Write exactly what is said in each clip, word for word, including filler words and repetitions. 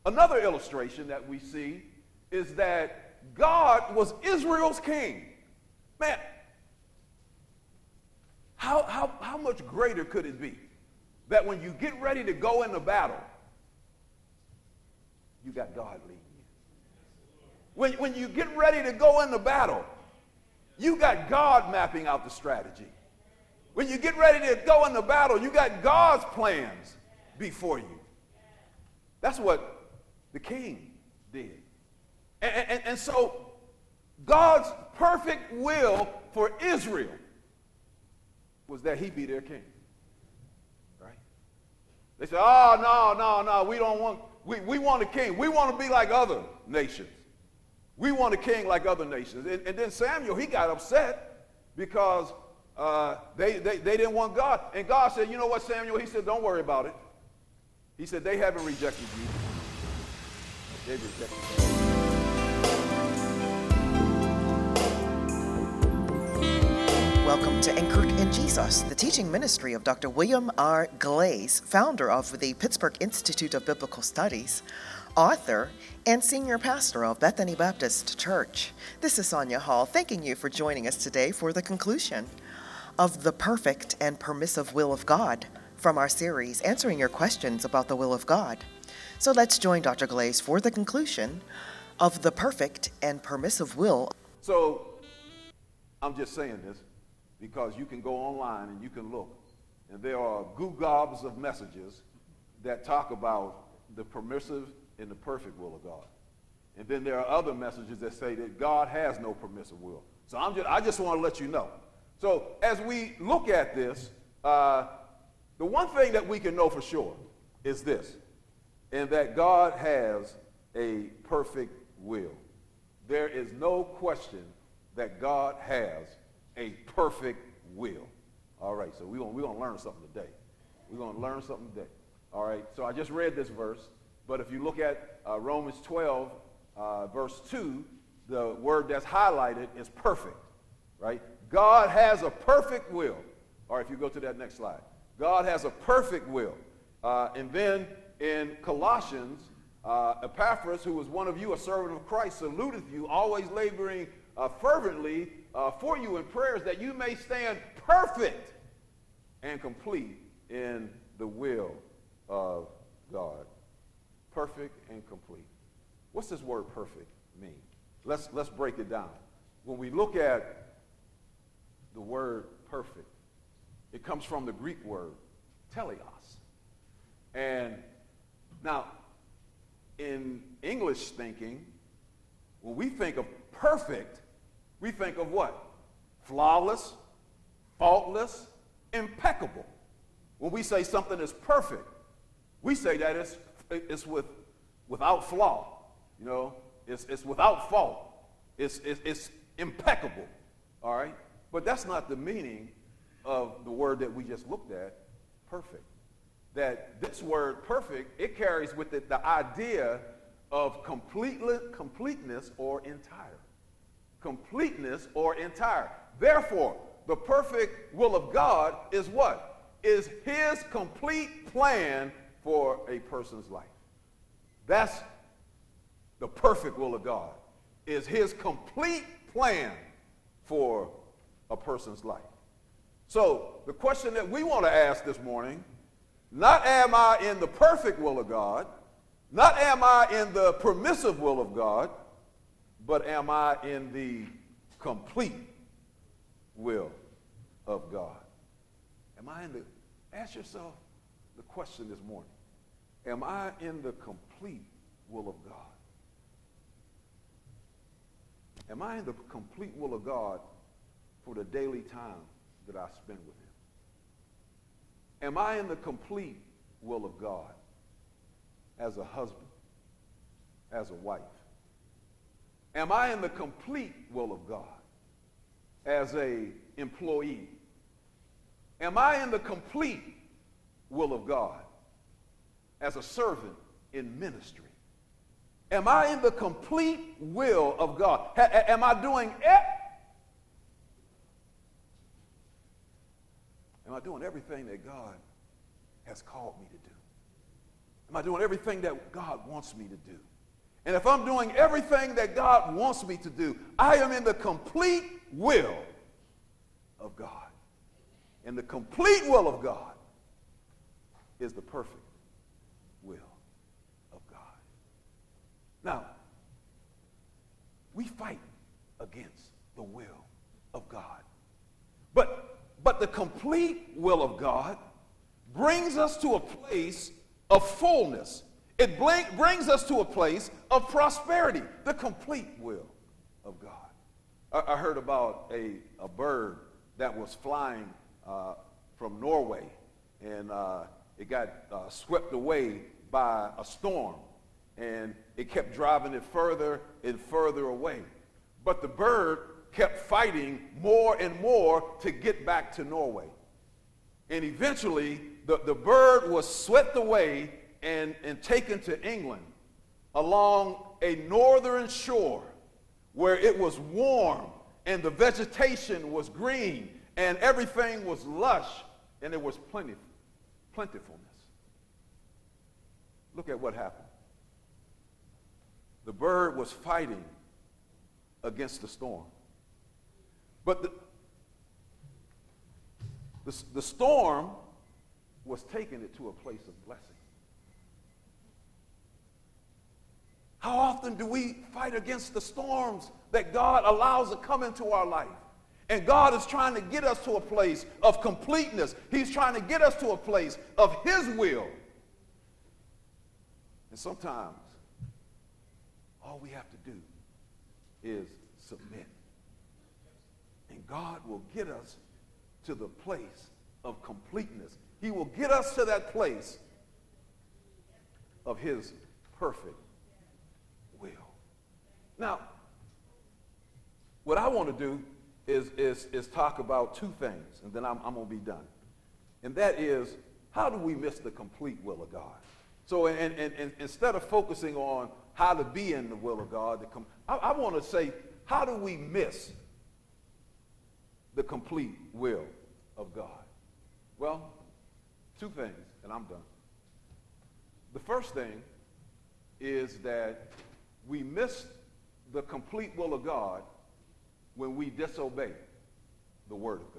Another illustration that we see is that God was Israel's king. Man, how, how, how much greater could it be that when you get ready to go into battle, you got God leading you? When, when you get ready to go into battle, you got God mapping out the strategy. When you get ready to go into battle, you got God's plans before you. That's what the king did. And, and, and so God's perfect will for Israel was that he be their king. Right? They said, oh, no, no, no, we don't want, we, we want a king. We want to be like other nations. We want a king like other nations. And, and then Samuel, he got upset because uh, they, they, they didn't want God. And God said, you know what, Samuel? He said, don't worry about it. He said, they haven't rejected you. They've rejected you. Welcome to Anchored in Jesus, the teaching ministry of Doctor William R. Glaze, founder of the Pittsburgh Institute of Biblical Studies, author, and senior pastor of Bethany Baptist Church. This is Sonia Hall, thanking you for joining us today for the conclusion of the perfect and permissive will of God from our series, answering your questions about the will of God. So let's join Doctor Glaze for the conclusion of the perfect and permissive will. So I'm just saying this because you can go online and you can look, and there are goo-gobs of messages that talk about the permissive and the perfect will of God. And then there are other messages that say that God has no permissive will. So I'm just, I just want to let you know. So as we look at this, uh, the one thing that we can know for sure is this, and that God has a perfect will. There is no question that God has a perfect will. All right, so we're going we're gonna learn something today. We're going to learn something today. All right, so I just read this verse, but if you look at uh, Romans twelve, uh, verse two, the word that's highlighted is perfect, right? God has a perfect will. All right, if you go to that next slide. God has a perfect will. Uh, and then in Colossians, uh, Epaphras, who was one of you, a servant of Christ, saluteth you, always laboring uh, fervently uh, for you in prayers that you may stand perfect and complete in the will of God. Perfect and complete. What's this word perfect mean? Let's, let's break it down. When we look at the word perfect, it comes from the Greek word teleos. And now, in English thinking, when we think of perfect, we think of what? Flawless, faultless, impeccable. When we say something is perfect, we say that it's, it's with, without flaw. You know, it's, it's without fault. It's, it's, it's impeccable. All right? But that's not the meaning of the word that we just looked at, perfect. That this word perfect, it carries with it the idea of completely, completeness or entire. Completeness or entire. Therefore, the perfect will of God is what? Is his complete plan for a person's life. That's the perfect will of God, is his complete plan for a person's life. So the question that we want to ask this morning, not am I in the perfect will of God, not am I in the permissive will of God, but am I in the complete will of God? Am I in the, ask yourself the question this morning, am I in the complete will of God? Am I in the complete will of God for the daily time that I spend with him? Am I in the complete will of God as a husband, as a wife? Am I in the complete will of God as a employee? Am I in the complete will of God as a servant in ministry? Am I in the complete will of God? Ha- am I doing it? Am I doing everything that God has called me to do? Am I doing everything that God wants me to do? And if I'm doing everything that God wants me to do, I am in the complete will of God. And the complete will of God is the perfect will of God. Now, we fight against the will of God. But, but the complete will of God brings us to a place of fullness. It bring, brings us to a place of prosperity, the complete will of God. I, I heard about a, a bird that was flying uh, from Norway, and uh, it got uh, swept away by a storm, and it kept driving it further and further away. But the bird kept fighting more and more to get back to Norway. And eventually, the, the bird was swept away and, and taken to England along a northern shore where it was warm and the vegetation was green and everything was lush and there was plenty, plentifulness. Look at what happened. The bird was fighting against the storm. But the, the, the storm was taking it to a place of blessing. How often do we fight against the storms that God allows to come into our life? And God is trying to get us to a place of completeness. He's trying to get us to a place of His will. And sometimes all we have to do is submit. And God will get us to the place of completeness. He will get us to that place of His perfect will. Now, what I want to do is, is, is talk about two things, and then I'm, I'm going to be done. And that is, how do we miss the complete will of God? So and, and, and instead of focusing on how to be in the will of God, to com- I, I want to say, how do we miss the complete will of God? Well, two things, and I'm done. The first thing is that we miss the complete will of God when we disobey the Word of God.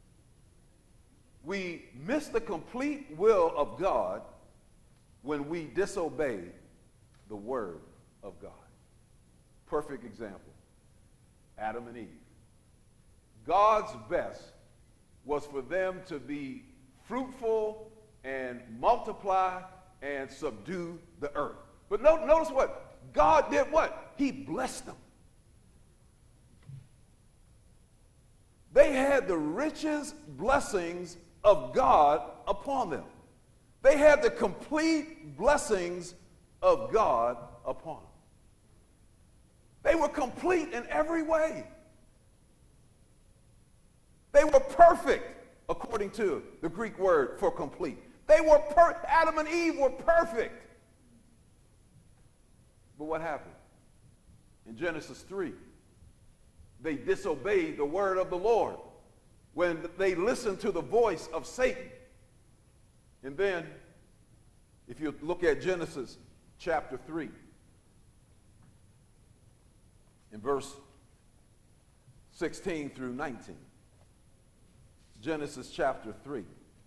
We miss the complete will of God when we disobey the Word of God. Perfect example, Adam and Eve. God's best was for them to be fruitful and multiply and subdue the earth. But no, notice what? God did what? He blessed them. They had the richest blessings of God upon them. They had the complete blessings of God upon them. They were complete in every way. They were perfect, according to the Greek word for complete. They were per- Adam and Eve were perfect. But what happened? In Genesis three, they disobeyed the word of the Lord when they listened to the voice of Satan. And then, if you look at Genesis chapter three, in verse sixteen through nineteen. Genesis chapter three,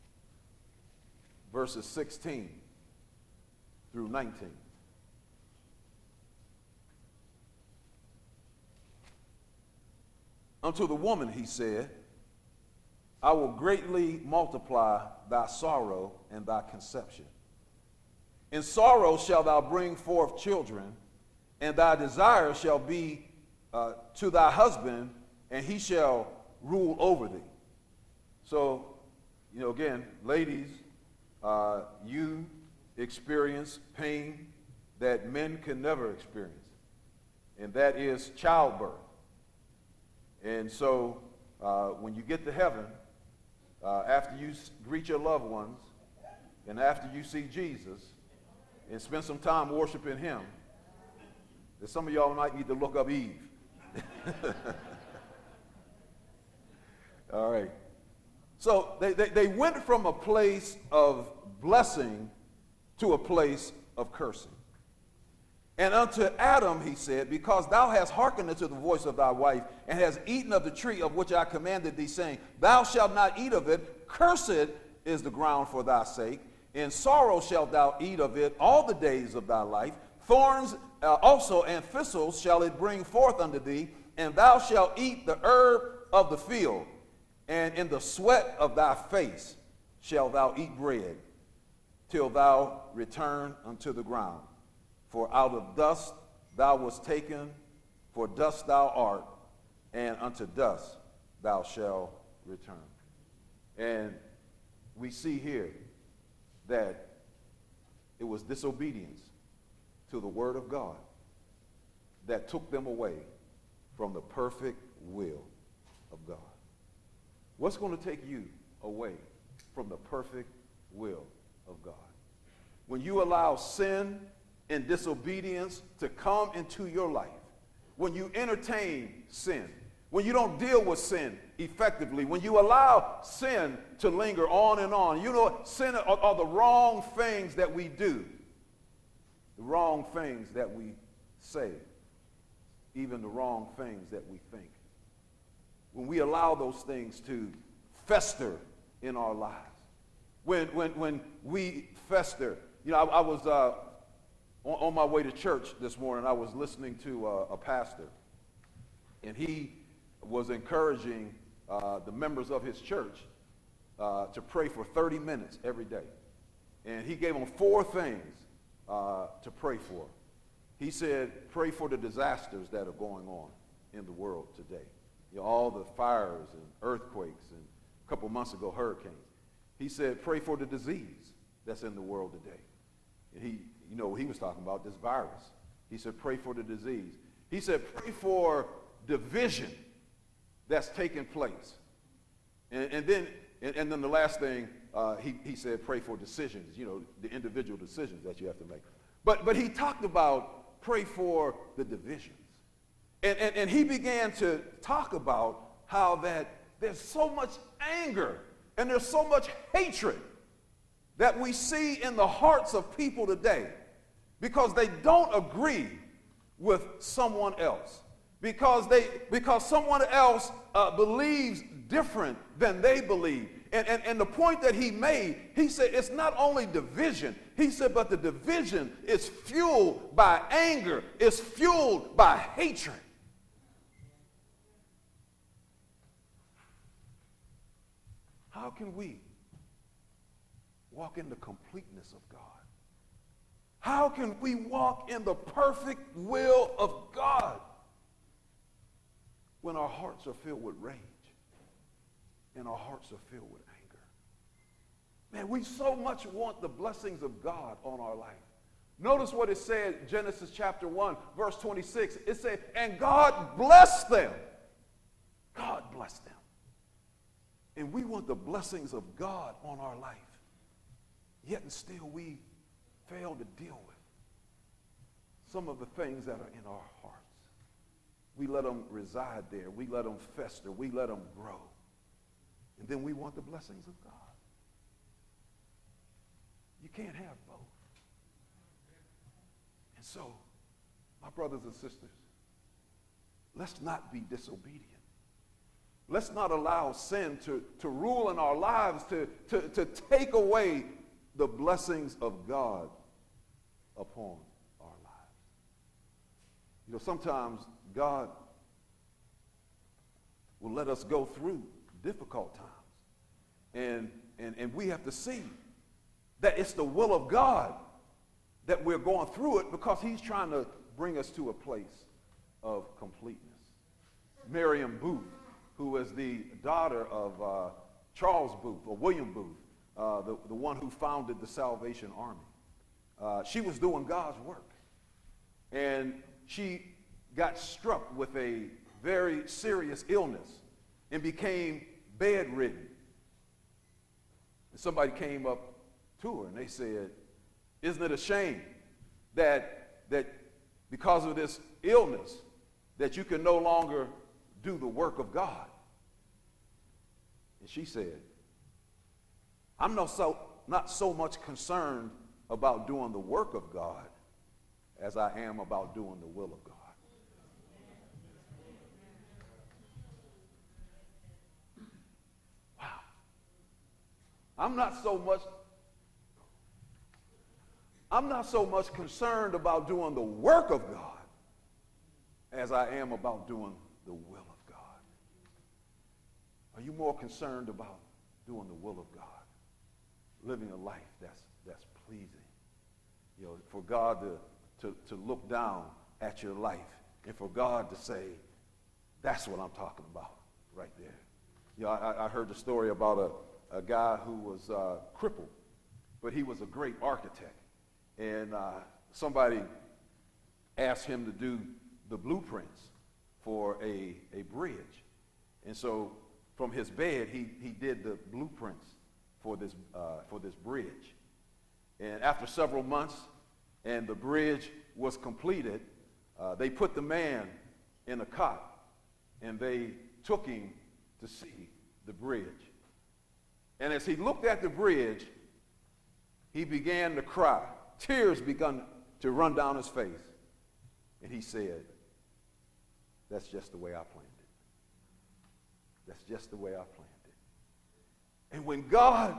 verses sixteen through nineteen. Unto the woman he said, I will greatly multiply thy sorrow and thy conception. In sorrow shalt thou bring forth children, and thy desire shall be uh, to thy husband, and he shall rule over thee. So, you know, again, ladies, uh, you experience pain that men can never experience, and that is childbirth. And so, uh, when you get to heaven, uh, after you greet your loved ones, and after you see Jesus, and spend some time worshiping Him, that some of y'all might need to look up Eve. All right. So they, they, they went from a place of blessing to a place of cursing. And unto Adam he said, because thou hast hearkened unto the voice of thy wife, and hast eaten of the tree of which I commanded thee, saying, thou shalt not eat of it, cursed is the ground for thy sake. In sorrow shalt thou eat of it all the days of thy life. Thorns uh, also and thistles shall it bring forth unto thee, and thou shalt eat the herb of the field, and in the sweat of thy face shalt thou eat bread, till thou return unto the ground. For out of dust thou wast taken, for dust thou art, and unto dust thou shalt return. And we see here that it was disobedience to the word of God that took them away from the perfect will of God. What's going to take you away from the perfect will of God? When you allow sin and disobedience to come into your life, when you entertain sin, when you don't deal with sin effectively, when you allow sin to linger on and on, you know, sin are, are the wrong things that we do, the wrong things that we say, even the wrong things that we think. When we allow those things to fester in our lives, when, when, when we fester, you know, I, I was uh, on, on my way to church this morning, I was listening to uh, a pastor, and he was encouraging uh, the members of his church uh, to pray for thirty minutes every day. And he gave them four things uh, to pray for. He said, pray for the disasters that are going on in the world today. You know, all the fires and earthquakes and a couple months ago, hurricanes. He said, pray for the disease that's in the world today. And he, you know, he was talking about this virus. He said, pray for the disease. He said, pray for division that's taking place. And, and then and, and then the last thing, uh, he, he said, pray for decisions, you know, the individual decisions that you have to make. But, but he talked about pray for the divisions. And, and, and he began to talk about how that there's so much anger and there's so much hatred that we see in the hearts of people today because they don't agree with someone else. Because they, because someone else uh, believes different than they believe. And, and, and the point that he made, he said it's not only division. He said, but the division is fueled by anger. It's fueled by hatred. How can we walk in the completeness of God? How can we walk in the perfect will of God when our hearts are filled with rage and our hearts are filled with anger? Man, we so much want the blessings of God on our life. Notice what it said, Genesis chapter one, verse twenty-six. It said, and God blessed them. God blessed them. And we want the blessings of God on our life. Yet and still we fail to deal with some of the things that are in our hearts. We let them reside there. We let them fester. We let them grow. And then we want the blessings of God. You can't have both. And so, my brothers and sisters, let's not be disobedient. Let's not allow sin to, to rule in our lives, to, to, to take away the blessings of God upon our lives. You know, sometimes God will let us go through difficult times. And, and, and we have to see that it's the will of God that we're going through it because he's trying to bring us to a place of completeness. Miriam Booth, who was the daughter of uh, Charles Booth, or William Booth, uh, the, the one who founded the Salvation Army. Uh, she was doing God's work. And she got struck with a very serious illness and became bedridden. And somebody came up to her and they said, isn't it a shame that, that because of this illness that you can no longer do the work of God? And she said, I'm not so, not so much concerned about doing the work of God as I am about doing the will of God. Wow. I'm not so much I'm not so much concerned about doing the work of God as I am about doing the will of God. Are you more concerned about doing the will of God? Living a life that's that's pleasing. You know, for God to, to, to look down at your life and for God to say, that's what I'm talking about right there. You know, I, I heard the story about a, a guy who was uh, crippled, but he was a great architect. And uh, somebody asked him to do the blueprints for a, a bridge. And so from his bed, he, he did the blueprints for this, uh, for this bridge. And after several months and the bridge was completed, uh, they put the man in a cot and they took him to see the bridge. And as he looked at the bridge, he began to cry. Tears began to run down his face. And he said, that's just the way I planned it. That's just the way I planned it. And when God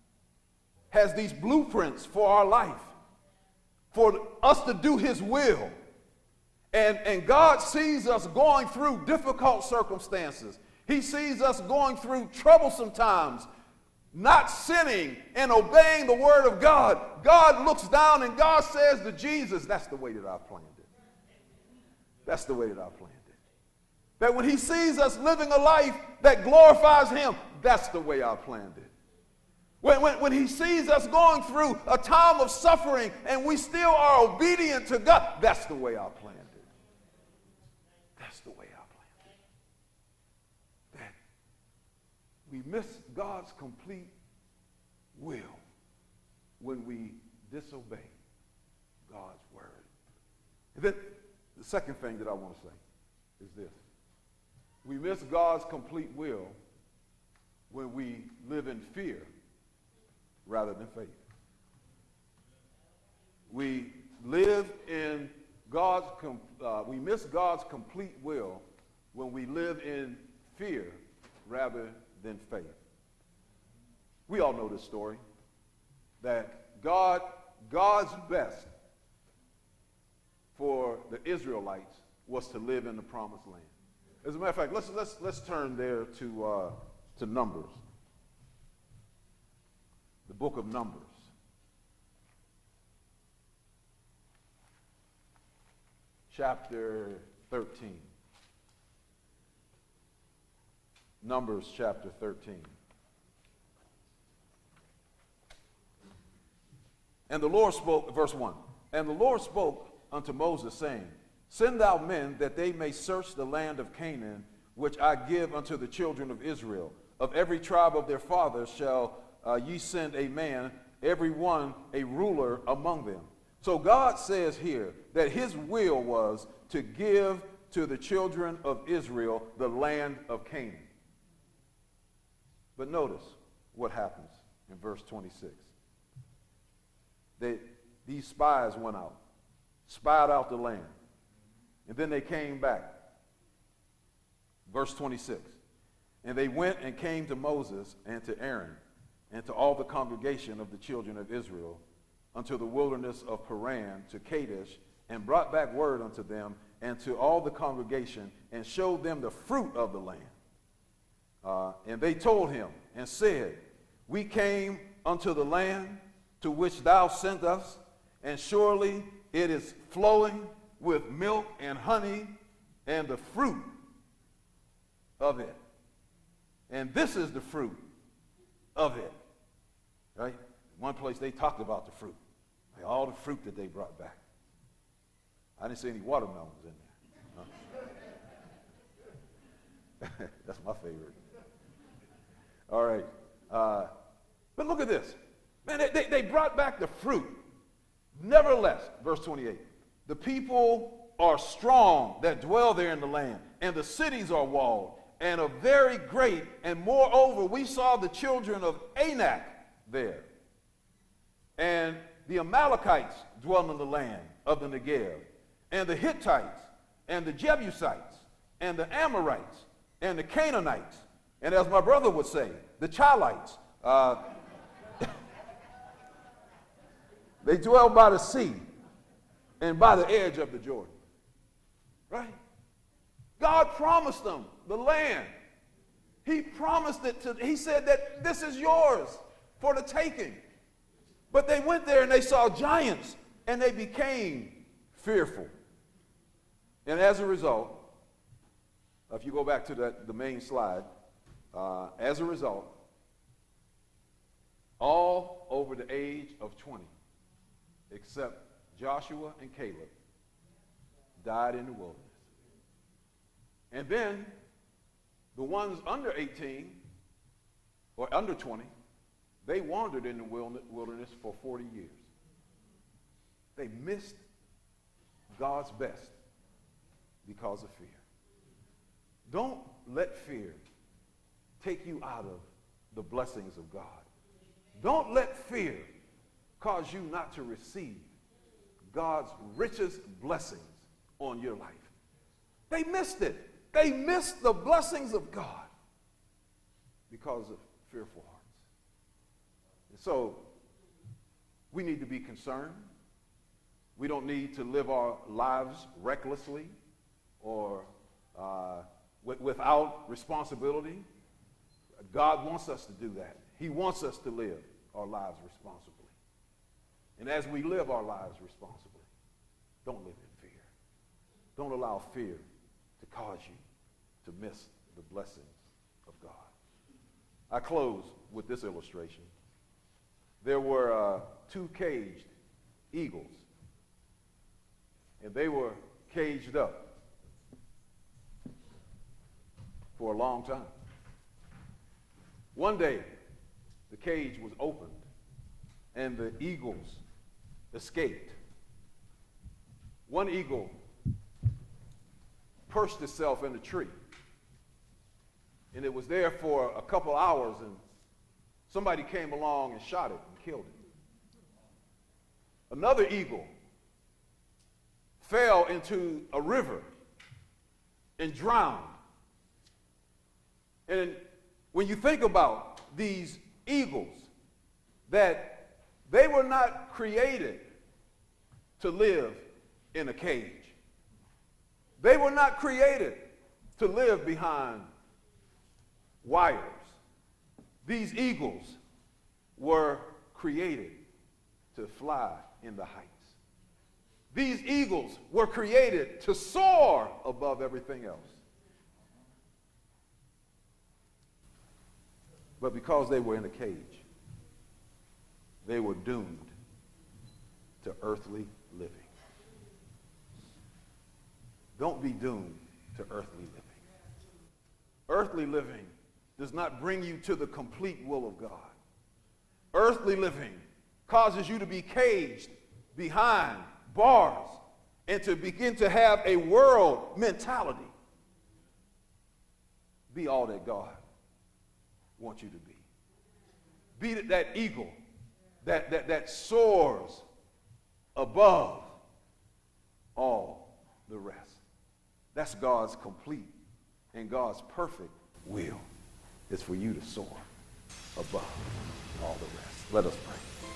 has these blueprints for our life, for us to do his will, and, and God sees us going through difficult circumstances. He sees us going through troublesome times, not sinning and obeying the word of God. God looks down and God says to Jesus, that's the way that I planned it. That's the way that I planned it. That when he sees us living a life that glorifies him, that's the way I planned it. When, when, when he sees us going through a time of suffering and we still are obedient to God, that's the way I planned it. That's the way I planned it. That we miss God's complete will when we disobey God's word. And then the second thing that I want to say is this. We miss God's complete will when we live in fear rather than faith. We live in God's, com- uh, we miss God's complete will when we live in fear rather than faith. We all know this story, that God, God's best for the Israelites was to live in the promised land. As a matter of fact, let's, let's, let's turn there to, uh, to Numbers. The book of Numbers. Chapter thirteen. Numbers chapter thirteen. And the Lord spoke, verse one, and the Lord spoke unto Moses, saying, send thou men that they may search the land of Canaan, which I give unto the children of Israel. Of every tribe of their fathers shall uh, ye send a man, every one a ruler among them. So God says here that his will was to give to the children of Israel the land of Canaan. But notice what happens in verse twenty-six. They, these spies went out, spied out the land, and then they came back. Verse twenty-six. And they went and came to Moses and to Aaron and to all the congregation of the children of Israel unto the wilderness of Paran to Kadesh, and brought back word unto them and to all the congregation, and showed them the fruit of the land. Uh, and they told him and said, we came unto the land to which thou sent us, and surely it is flowing with milk and honey, and the fruit of it. And this is the fruit of it. Right? One place they talked about the fruit. Like all the fruit that they brought back. I didn't see any watermelons in there. Huh? That's my favorite. All right. Uh, but look at this. Man, they, they, they brought back the fruit. Nevertheless, verse twenty-eight, the people are strong that dwell there in the land, and the cities are walled, and are very great, and moreover, we saw the children of Anak there. And the Amalekites dwell in the land of the Negev, and the Hittites, and the Jebusites, and the Amorites, and the Canaanites, and as my brother would say, the Chilites. Uh, they dwell by the sea and by the edge of the Jordan. Right? God promised them the land. He promised it to, he said that this is yours for the taking. But they went there and they saw giants and they became fearful. And as a result, if you go back to that, the main slide, uh, as a result, all over the age of twenty, except Joshua and Caleb, died in the wilderness. And then the ones under eighteen or under twenty, they wandered in the wilderness for forty years. They missed God's best because of fear. Don't let fear take you out of the blessings of God. Don't let fear cause you not to receive God's richest blessings on your life. They missed it. They missed the blessings of God because of fearful hearts. And so we need to be concerned. We don't need to live our lives recklessly or uh, w- without responsibility. God wants us to do that. He wants us to live our lives responsibly. And as we live our lives responsibly, don't live in fear. Don't allow fear to cause you to miss the blessings of God. I close with this illustration. There were uh, two caged eagles, and they were caged up for a long time. One day, the cage was opened, and the eagles escaped. One eagle perched itself in a tree, and it was there for a couple hours, and somebody came along and shot it and killed it. Another eagle fell into a river and drowned. And when you think about these eagles, that they were not created to live in a cage. They were not created to live behind wires. These eagles were created to fly in the heights. These eagles were created to soar above everything else. But because they were in a cage, they were doomed to earthly living. Don't be doomed to earthly living. Earthly living does not bring you to the complete will of God. Earthly living causes you to be caged behind bars and to begin to have a world mentality. Be all that God wants you to be. Be that eagle that, that, that soars above all the rest. That's God's complete and God's perfect will, is for you to soar above all the rest. Let us pray.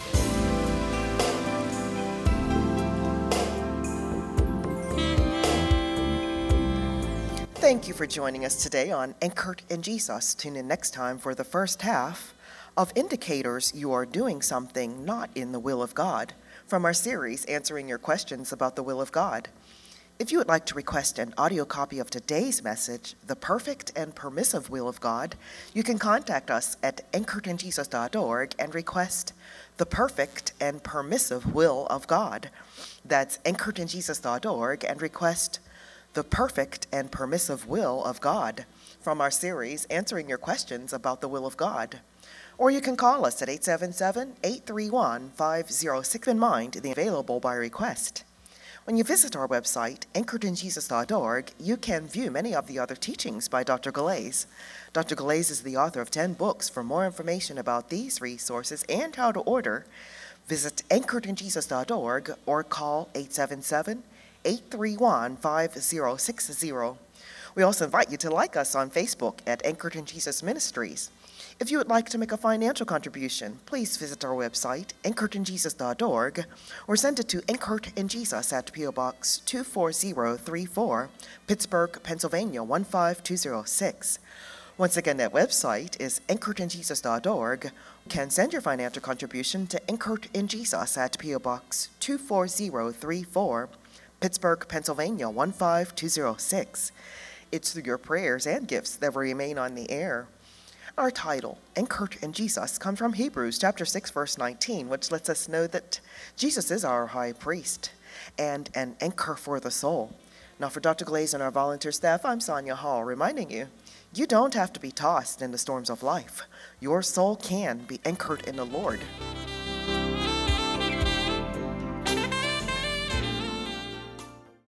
Thank you for joining us today on Anchored in Jesus. Tune in next time for the first half of Indicators You Are Doing Something Not in the Will of God from our series Answering Your Questions About the Will of God. If you would like to request an audio copy of today's message, The Perfect and Permissive Will of God, you can contact us at anchored in jesus dot org and request The Perfect and Permissive Will of God. That's anchored in jesus dot org and request The Perfect and Permissive Will of God from our series Answering Your Questions About the Will of God. Or you can call us at eight seven seven, eight three one, five zero six. Keep in mind the available by request. When you visit our website, anchored in jesus dot org, you can view many of the other teachings by Doctor Galais. Doctor Galais is the author of ten books. For more information about these resources and how to order, Visit anchored in jesus dot org or call eight seven seven, eight three one, five zero six zero. We also invite you to like us on Facebook at Anchored in Jesus Ministries. If you would like to make a financial contribution, please visit our website, anchored in jesus dot org, or send it to Anchored in Jesus at P O Box two four zero three four, Pittsburgh, Pennsylvania one five two zero six. Once again, that website is anchored in jesus dot org. You can send your financial contribution to Anchored in Jesus at P O Box two four zero three four, Pittsburgh, Pennsylvania one five two zero six. It's through your prayers and gifts that we remain on the air. Our title, Anchored in Jesus, comes from Hebrews chapter six, verse nineteen, which lets us know that Jesus is our high priest and an anchor for the soul. Now for Doctor Glaze and our volunteer staff, I'm Sonia Hall, reminding you, you don't have to be tossed in the storms of life. Your soul can be anchored in the Lord.